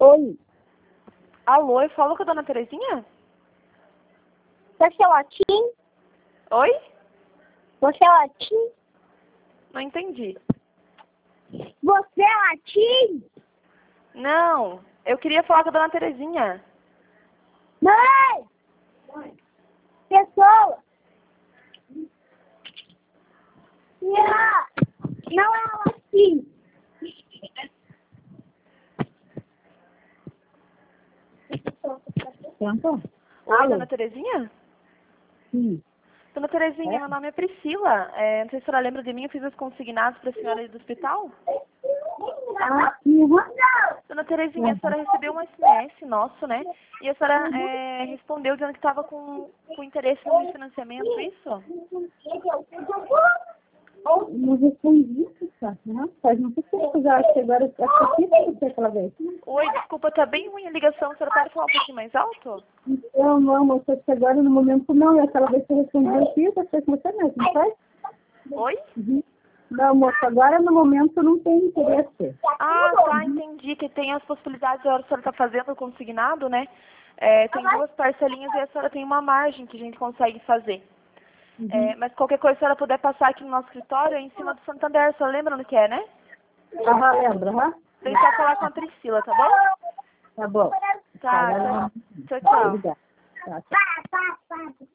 Oi, Alô, eu falo com a dona Terezinha? você é latim? Oi? Você é latim? Não entendi. Você é latim? Não, eu queria falar com a dona Terezinha. Mãe! Pessoa! Não é latim. Pronto? Oi, dona Terezinha? Sim. Dona Terezinha, meu nome é Priscila. Não sei se a senhora lembra de mim, eu fiz os consignados para a senhora aí do hospital. Dona Terezinha, a senhora recebeu um SMS nosso, né? E a senhora respondeu dizendo que estava com interesse no financiamento, isso? Não respondi isso, né? Faz muito tempo já, acho que agora aqui para você aquela vez. Oi, desculpa, tá bem ruim a ligação. A senhora pode falar um pouquinho mais alto? Então, não, moça, acho que agora no momento não, e aquela vez que eu respondi aqui, eu foi com você mesmo, não foi? Oi? Não, moça, agora no momento não tem interesse. Ah, tá, entendi que tem as possibilidades, a senhora está fazendo o consignado, né? Tem duas parcelinhas e a senhora tem uma margem que a gente consegue fazer. Mas qualquer coisa, se a senhora puder passar aqui no nosso escritório, é em cima do Santander, a senhora lembra onde que é, né? Lembra, Tem só falar com a Priscila, tá bom? Tá bom. Tá, tchau, tchau. Obrigada. Tá.